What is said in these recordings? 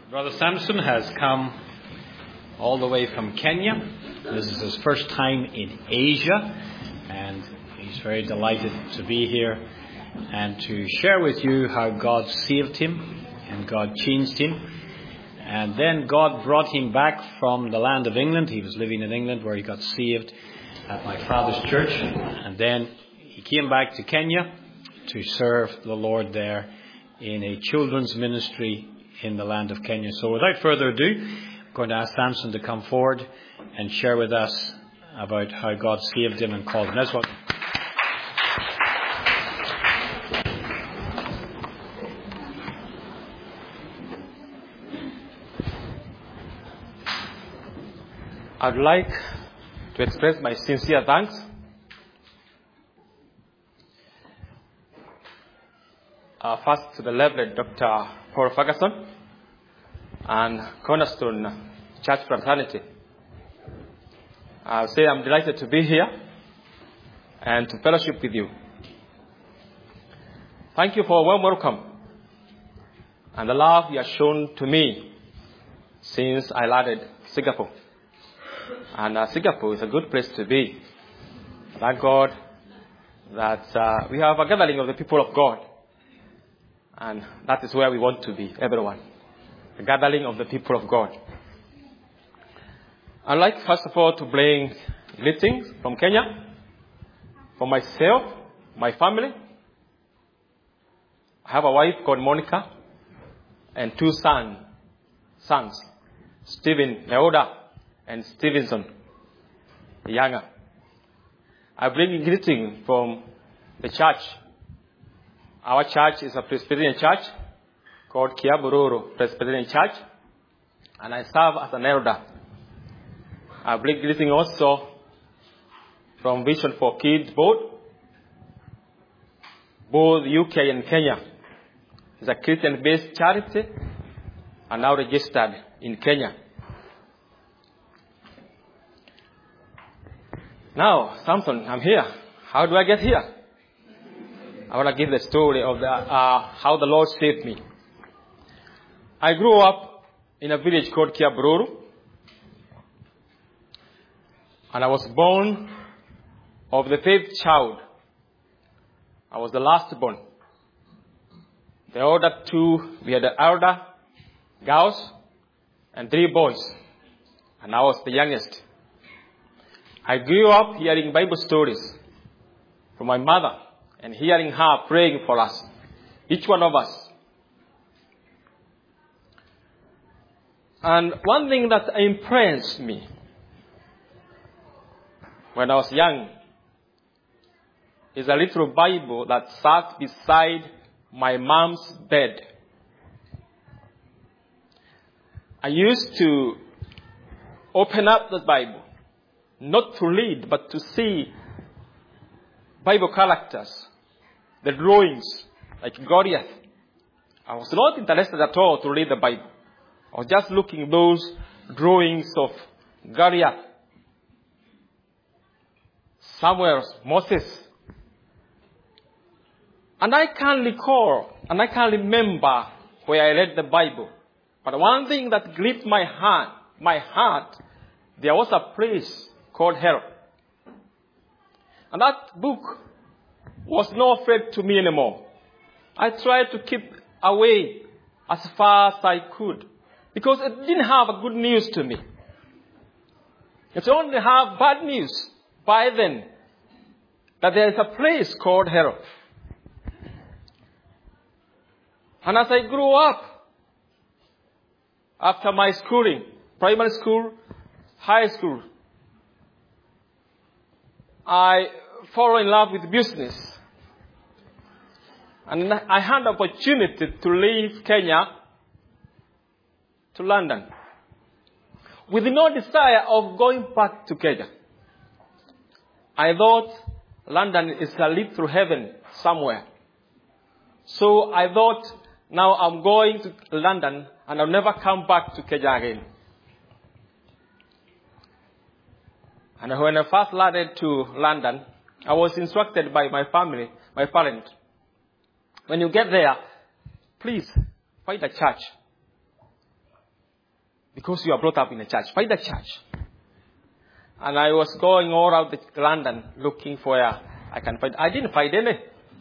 Brother Samson has come all the way from Kenya. This is his first time in Asia, and he's very delighted to be here and to share with you how God saved him and God changed him. And then God brought him back from the land of England. He was living in England where he got saved at my father's church. And then he came back to Kenya to serve the Lord there in a children's ministry in the land of Kenya. So without further ado, I'm going to ask Samson to come forward and share with us about how God saved him and called him. That's what. I'd like to express my sincere thanks first to the Reverend Dr. Paul Ferguson and Cornerstone Church Fraternity. I'll say I'm delighted to be here and to fellowship with you. Thank you for a warm welcome and the love you have shown to me since I landed Singapore. And Singapore is a good place to be. Thank God that we have a gathering of the people of God. And that is where we want to be, everyone. A gathering of the people of God. I'd like, first of all, to bring greetings from Kenya, for myself, my family. I have a wife called Monica, and two sons, Stephen Neoda and Stevenson Younger. I bring greeting from the church. Our church is a Presbyterian church called Kiabururu Presbyterian Church, and I serve as an elder. I bring greeting also from Vision for Kids Board, both UK and Kenya. It's a Christian-based charity and now registered in Kenya. Now, Samson, I'm here. How do I get here? I want to give the story of how the Lord saved me. I grew up in a village called Kiabururu, and I was born of the fifth child. I was the last born. The other two, we had the elder girls and 3 boys, and I was the youngest. I grew up hearing Bible stories from my mother and hearing her praying for us, each one of us. And one thing that impressed me when I was young is a little Bible that sat beside my mom's bed. I used to open up the Bible, not to read, but to see Bible characters, the drawings, like Goliath. I was not interested at all to read the Bible. I was just looking at those drawings of Goliath, Samuel, Moses. And I can't recall, and I can't remember where I read the Bible. But one thing that gripped my heart, there was a place called hell. And that book was no threat to me anymore. I tried to keep away as far as I could, because it didn't have a good news to me. It only had bad news by then, that there is a place called hell. And as I grew up, after my schooling, primary school, high school, I fell in love with business. And I had the opportunity to leave Kenya to London with no desire of going back to Kenya. I thought London is a little heaven somewhere. So I thought, now I'm going to London and I'll never come back to Kenya again. And when I first landed to London, I was instructed by my family, my parents, when you get there, please find a church because you are brought up in a church. Find a church. And I was going all around London looking for where I can find. I didn't find any.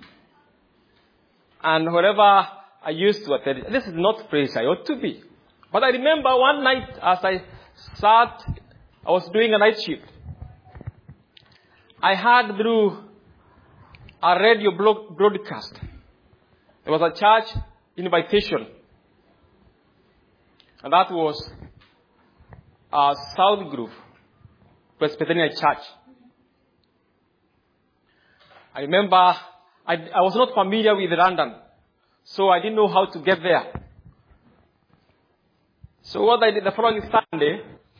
And wherever I used to attend, this is not the place I ought to be. But I remember one night as I was doing a night shift. I heard through a radio broadcast. There was a church invitation. And that was South Grove Presbyterian Church. I remember I was not familiar with London, so I didn't know how to get there. So what I did the following Sunday,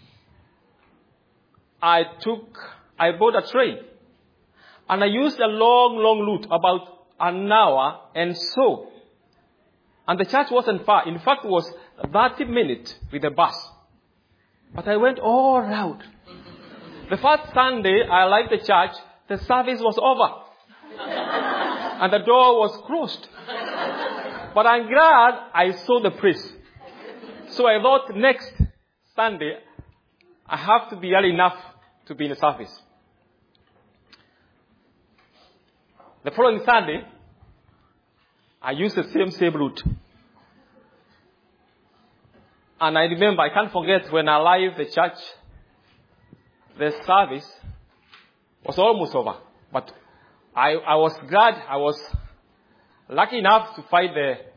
I bought a train. And I used a long route, about an hour and so. And the church wasn't far. In fact, it was 30 minutes with the bus. But I went all around. The first Sunday I arrived at the church, the service was over. And the door was closed. But I'm glad I saw the priest. So I thought next Sunday, I have to be early enough to be in the service. The following Sunday, I used the same route. And I remember, I can't forget when I arrived at the church, the service was almost over. But I was glad, I was lucky enough to find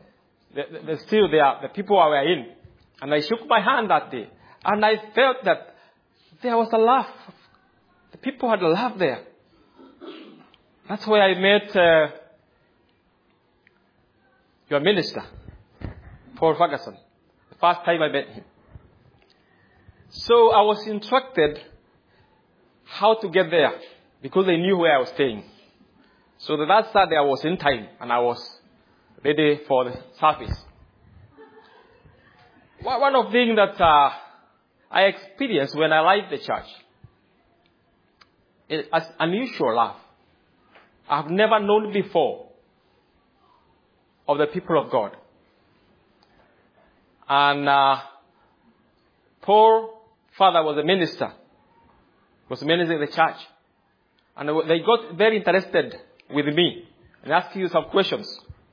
the people I were in. And I shook my hand that day. And I felt that there was a laugh. The people had a laugh there. That's where I met your minister, Paul Ferguson. The first time I met him. So I was instructed how to get there because they knew where I was staying. So that Saturday I was in time and I was ready for the service. One of the things that I experienced when I arrived at the church is an unusual laugh. I've never known before of the people of God. And Paul, father, was a minister. Was a minister in the church. And they got very interested with me and asked you some questions.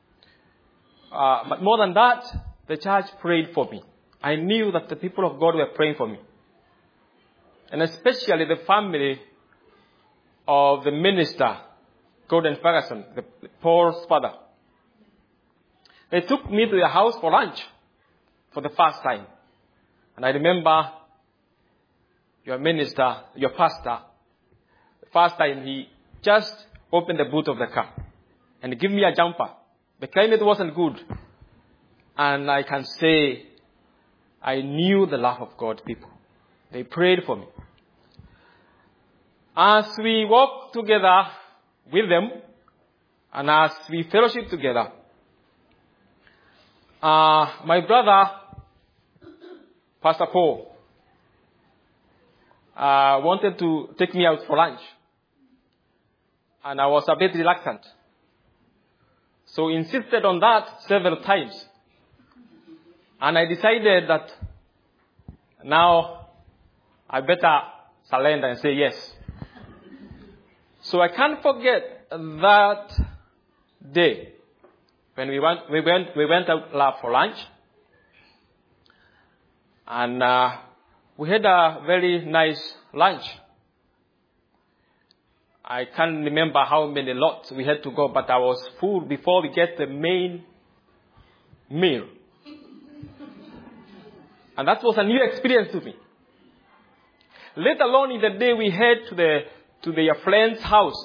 But more than that, the church prayed for me. I knew that the people of God were praying for me. And especially the family of the minister, Gordon Ferguson, Paul's father. They took me to their house for lunch for the first time. And I remember your minister, your pastor, the first time he just opened the boot of the car and gave me a jumper. The climate wasn't good. And I can say I knew the love of God people. They prayed for me. As we walked together with them, and as we fellowship together, my brother, Pastor Paul, wanted to take me out for lunch. And I was a bit reluctant. So insisted on that several times. And I decided that now I better surrender and say yes. So I can't forget that day when we went out for lunch. And we had a very nice lunch. I can't remember how many lots we had to go, but I was full before we get the main meal. And that was a new experience to me. Later on in the day, we head to their friend's house.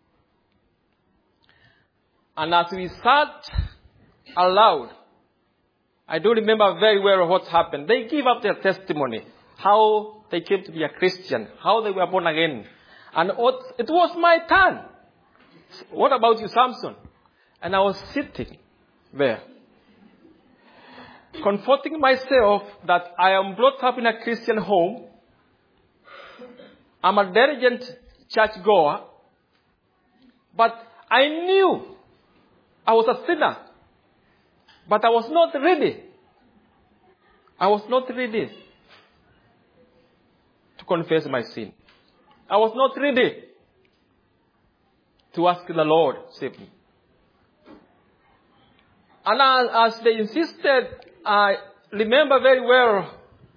And as we sat aloud, I don't remember very well what happened. They gave up their testimony, how they came to be a Christian, how they were born again. And it was my turn. What about you, Samson? And I was sitting there, comforting myself that I am brought up in a Christian home. I'm a diligent churchgoer. But I knew I was a sinner. But I was not ready. I was not ready confess my sin. I was not ready to ask the Lord to save me. And as they insisted, I remember very well,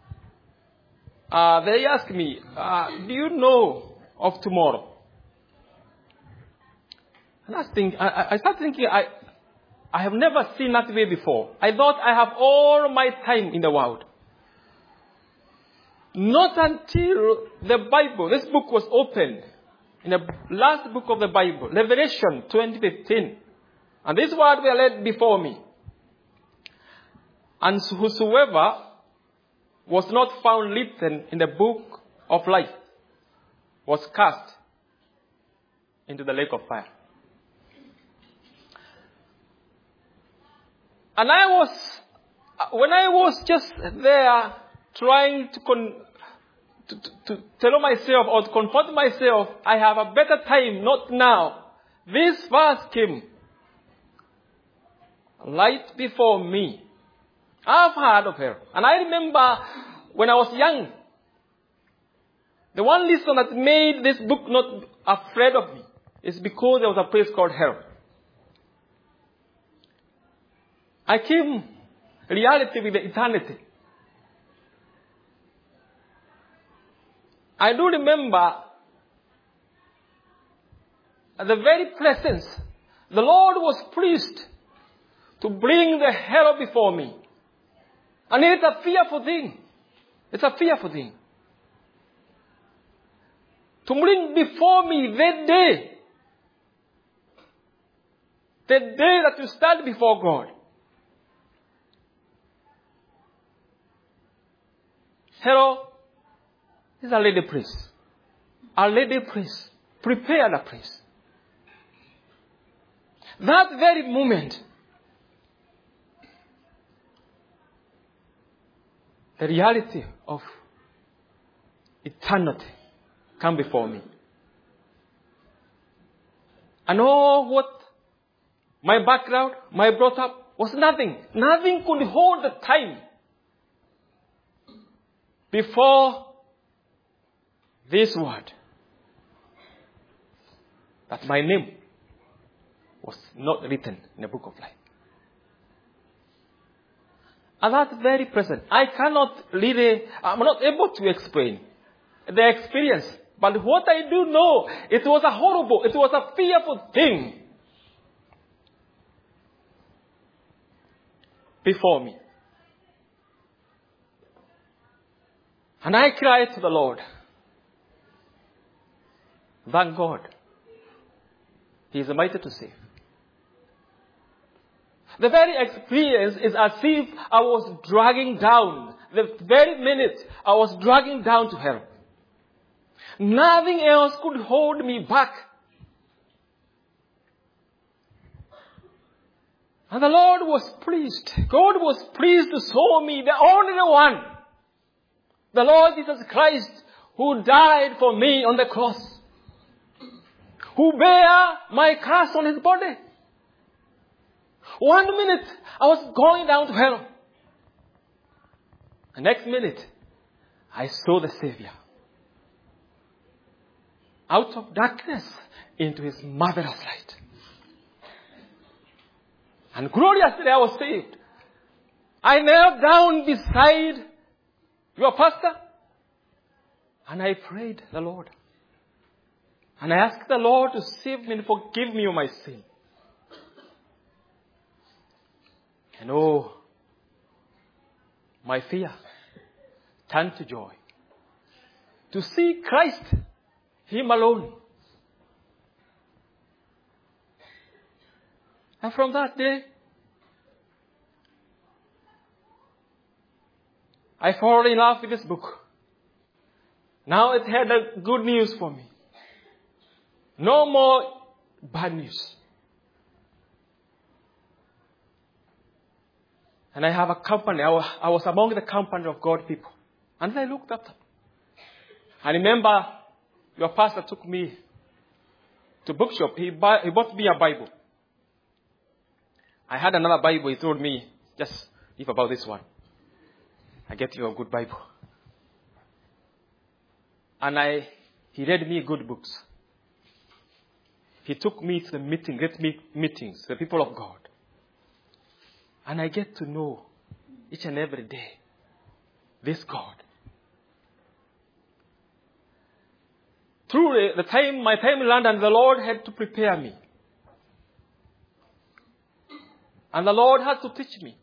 they asked me, do you know of tomorrow? And I started thinking, I have never seen that way before. I thought I have all my time in the world. Not until the Bible, this book was opened, in the last book of the Bible, Revelation 20:15. And this word were laid before me. And whosoever was not found written in the book of life was cast into the lake of fire. And when I was just there trying to tell myself or to comfort myself, I have a better time, not now. This verse came right before me. I've heard of her. And I remember when I was young, the one reason that made this book not afraid of me is because there was a place called hell. I came reality with the eternity. I do remember at the very presence, the Lord was pleased to bring the hell before me. And it's a fearful thing. It's a fearful thing. To bring before me the day that you stand before God. Hell is a lady place. A lady place. Prepared a place. That very moment, the reality of eternity come before me. And what my background, my brought up was nothing. Nothing could hold the time before this word. That my name was not written in the book of life. And that very present, I'm not able to explain the experience. But what I do know, it was a fearful thing before me. And I cried to the Lord. Thank God. He is mighty to save. The very experience is as if I was dragging down. The very minute I was dragging down to hell. Nothing else could hold me back. And the Lord was pleased. God was pleased to show me the only one. The Lord Jesus Christ, who died for me on the cross. Who bare my curse on his body. 1 minute, I was going down to hell. The next minute, I saw the Savior. Out of darkness into his marvelous light. And gloriously I was saved. I knelt down beside your pastor. And I prayed the Lord. And I asked the Lord to save me and forgive me of my sin. And my fear turned to joy. To see Christ, him alone. And from that day, I fell in love with this book. Now it had a good news for me. No more bad news. And I have a company. I was among the company of God people. And I looked at them. I remember your pastor took me to bookshop. He bought me a Bible. I had another Bible. He told me, just leave about this one. I get you a good Bible. And he read me good books. He took me to the meetings, the people of God. And I get to know each and every day this God. Through my time in London, the Lord had to prepare me. And the Lord had to teach me.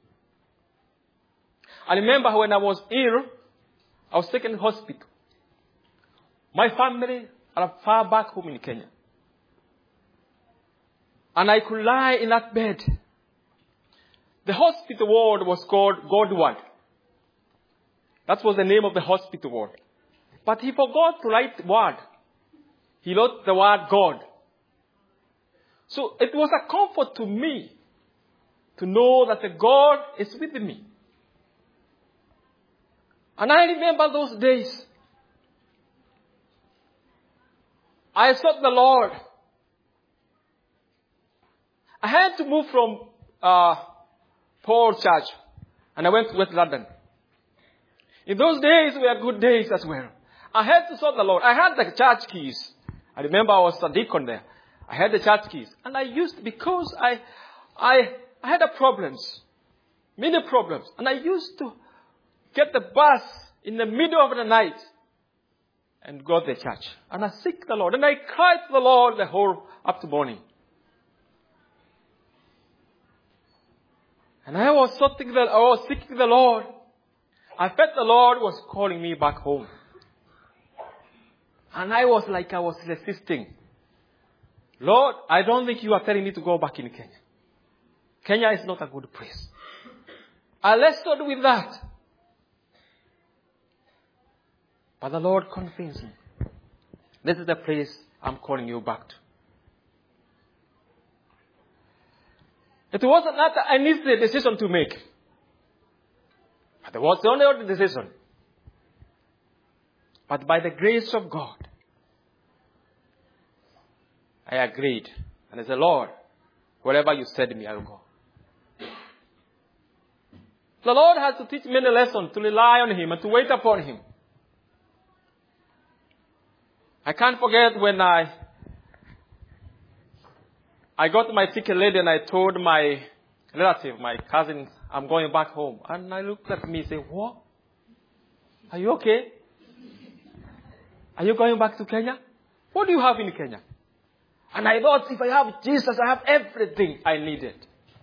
I remember when I was ill, I was taken to hospital. My family are far back home in Kenya. And I could lie in that bed. The hospital ward was called God Ward. That was the name of the hospital ward. But he forgot to write word. He wrote the word God. So it was a comfort to me to know that the God is with me. And I remember those days. I sought the Lord. I had to move from Paul Church, and I went to West London. In those days were good days as well. I had to sought the Lord. I had the church keys. I remember I was a deacon there. I had the church keys. And I used, because I had problems, many problems. And I used to get the bus in the middle of the night and go to the church. And I seek the Lord. And I cried to the Lord the whole up to morning. And I was seeking the Lord. I felt the Lord was calling me back home. And I was resisting. Lord, I don't think you are telling me to go back in Kenya. Kenya is not a good place. I wrestled with that. But the Lord convinced me. This is the place I'm calling you back to. It wasn't that an easy decision to make. But it was the only decision. But by the grace of God, I agreed. And I said, Lord, wherever you send me, I will go. The Lord has to teach me a lesson to rely on Him and to wait upon Him. I can't forget when I got to my ticket lady and I told my relative, my cousin, I'm going back home. And I looked at me and said, what? Are you okay? Are you going back to Kenya? What do you have in Kenya? And I thought, if I have Jesus, I have everything I needed.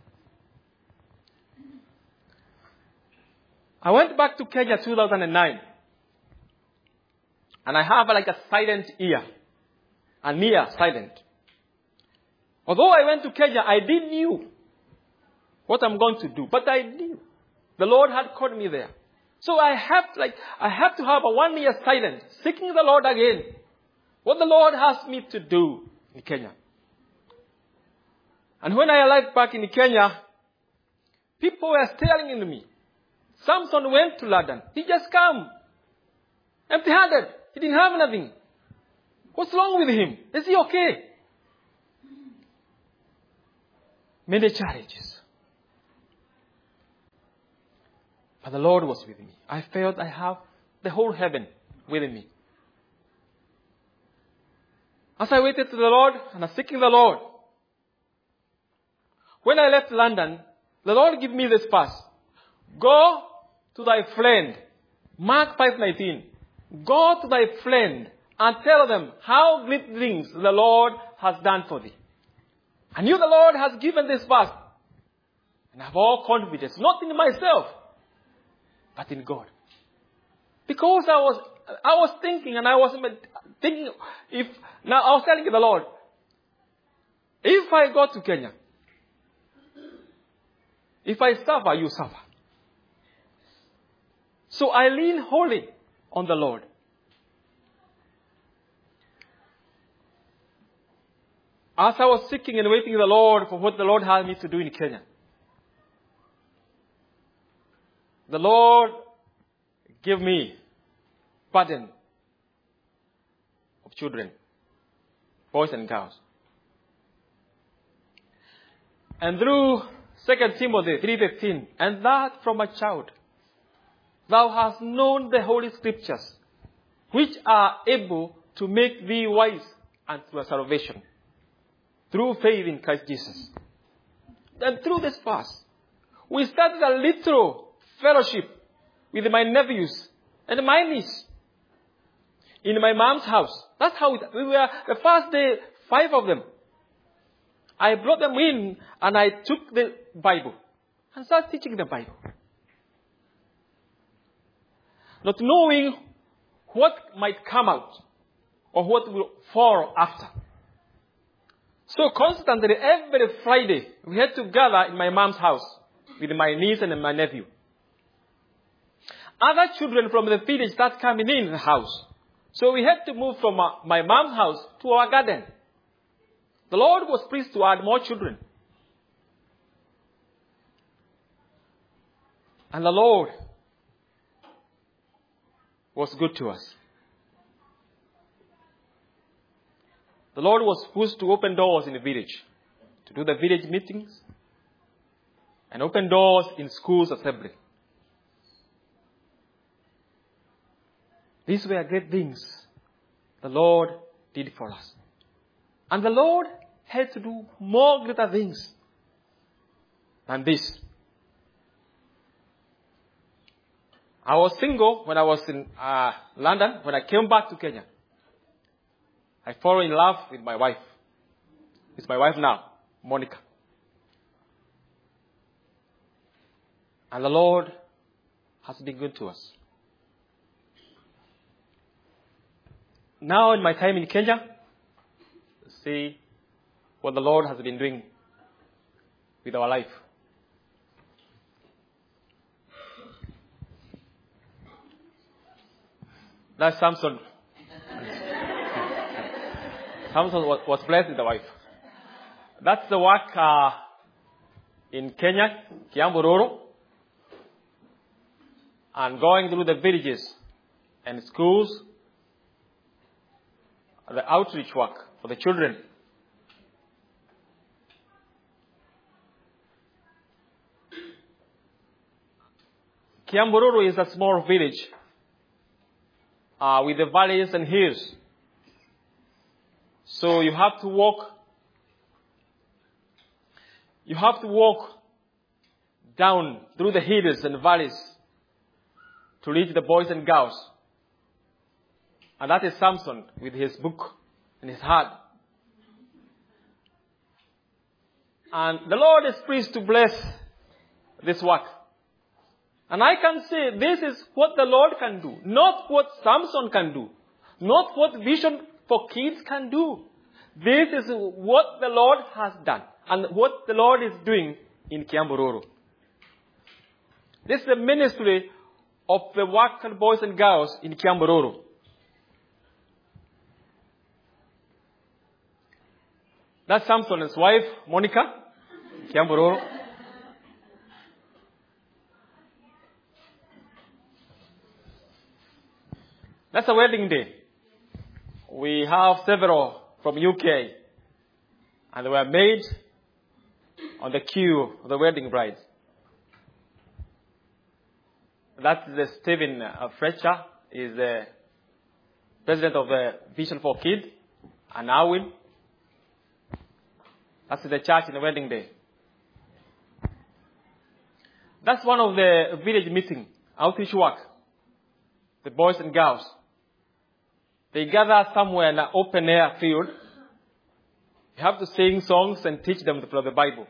I went back to Kenya 2009. And I have like a silent ear. An ear silent. Although I went to Kenya, I didn't know what I'm going to do. But I knew. The Lord had called me there. So I have to have a 1 year silence, seeking the Lord again. What the Lord asked me to do in Kenya. And when I arrived back in Kenya, people were staring at me. Samson went to London. He just came. Empty-handed. He didn't have anything. What's wrong with him? Is he okay? Many challenges. But the Lord was with me. I felt I have the whole heaven with me. As I waited to the Lord and I was seeking the Lord, when I left London, the Lord gave me this verse. Go to thy friend. Mark 5:19. Go to thy friend and tell them how great things the Lord has done for thee. I knew the Lord has given this verse. And I have all confidence, not in myself, but in God. Because I was thinking, and I was thinking, now I was telling the Lord, if I go to Kenya, if I suffer, you suffer. So I lean wholly on the Lord. As I was seeking and waiting the Lord for what the Lord had me to do in Kenya, the Lord gave me pardon of children, boys and girls. And through 2 Timothy 3:15, and that from a child thou hast known the Holy Scriptures, which are able to make thee wise unto salvation, through faith in Christ Jesus. And through this fast, we started a little fellowship with my nephews and my niece in my mom's house. That's how we were, the first day, 5 of them. I brought them in and I took the Bible and started teaching the Bible. Not knowing what might come out or what will follow after. So constantly, every Friday, we had to gather in my mom's house with my niece and my nephew. Other children from the village started coming in the house. So we had to move from my mom's house to our garden. The Lord was pleased to add more children. And the Lord was good to us. The Lord was supposed to open doors in the village, to do the village meetings, and open doors in schools assembly. These were great things the Lord did for us. And the Lord had to do more greater things than this. I was single when I was in London. When I came back to Kenya, I fell in love with my wife. It's my wife now, Monica. And the Lord has been good to us. Now in my time in Kenya, see what the Lord has been doing with our life. That's Samson. Samson was blessed with a wife. That's the work in Kenya, Kiambororo, and going through the villages and schools, the outreach work for the children. Kiambororo is a small village with the valleys and hills. So you have to walk down through the hills and valleys to reach the boys and girls. And that is Samson with his book in his heart. And the Lord is pleased to bless this work. And I can say this is what the Lord can do, not what Samson can do, not what Vision for Kids can do. This is what the Lord has done and what the Lord is doing in Kiambororo. This is the ministry of the worker boys and girls in Kiambororo. That's Samson and his wife, Monica, Kiambororo. That's a wedding day. We have several from UK, and they were made on the queue of the wedding bride. That's the Stephen Fletcher, is the president of the Vision for Kids, and Arwin. That's the church in the wedding day. That's one of the village meeting, outreach work. The boys and girls. They gather somewhere in an open air field. You have to sing songs and teach them from the Bible.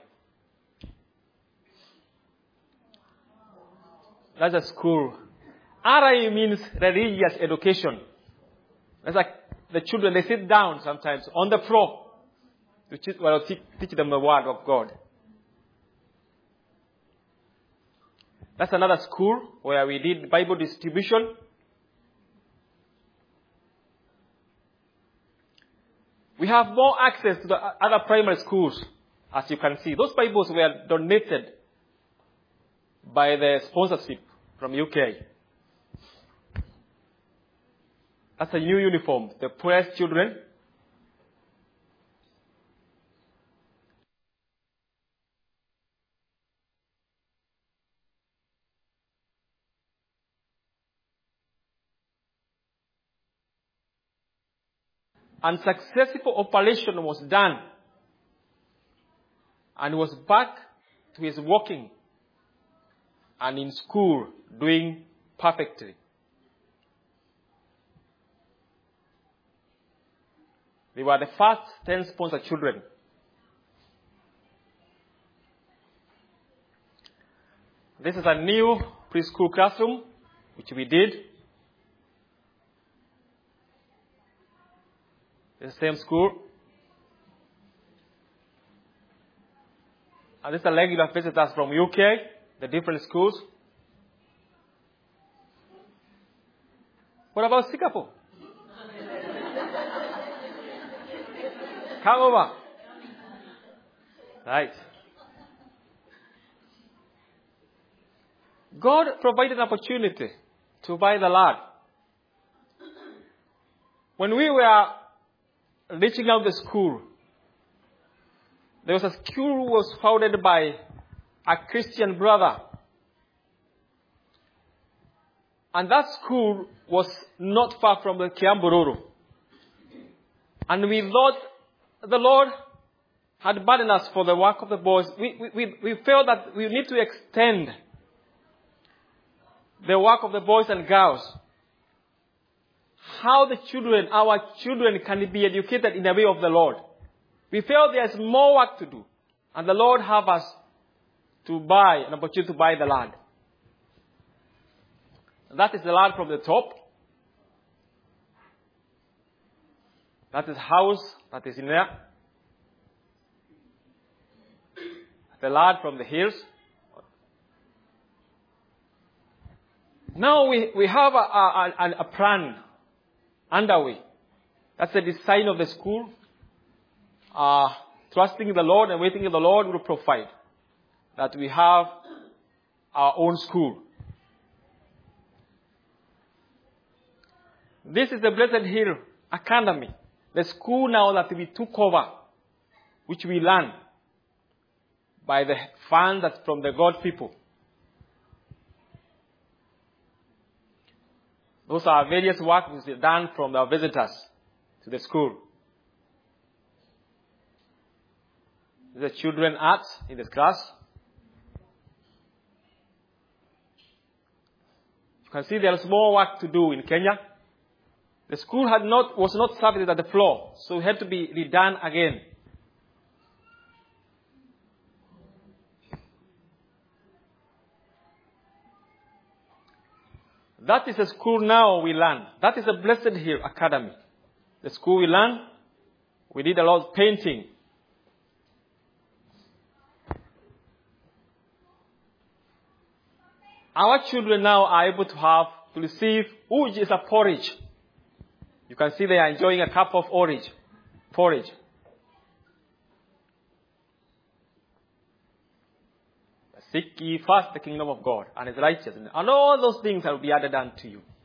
That's a school. RI means religious education. That's like the children, they sit down sometimes on the floor to teach them the word of God. That's another school where we did Bible distribution. We have more access to the other primary schools, as you can see. Those Bibles were donated by the sponsorship from UK. That's a new uniform. The poorest children. and successful operation was done. And he was back to his working and in school doing perfectly. They were the first 10 sponsor children. This is a new preschool classroom, which we did. The same school. And this is a regular visitors from UK, the different schools. What about Singapore? Come over. Right. God provided an opportunity to buy the land. When we were reaching out the school, there was a school who was founded by a Christian brother. And that school was not far from the Kiambururu. And we thought the Lord had burdened us for the work of the boys. We felt that we need to extend the work of the boys and girls. How the children, our children, can be educated in the way of the Lord. We felt there's more work to do. And the Lord have us to buy, an opportunity to buy the land. That is the land from the top. That is house that is in there. The land from the hills. Now we have a plan underway. That's the design of the school. Trusting the Lord and waiting for the Lord will provide that we have our own school. This is the Blessed Hill Academy, the school now that we took over, which we learned by the fund that's from the God people. Those are various works done from our visitors to the school. The children arts in this class. You can see there is more work to do in Kenya. The school was not serviced at the floor, so it had to be redone again. That is the school now we learn. That is the Blessed Hill Academy. The school we learn. We did a lot of painting. Our children now are able to receive uji is a porridge. You can see they are enjoying a cup of porridge. Seek ye first the kingdom of God and His righteousness, and all those things will be added unto you.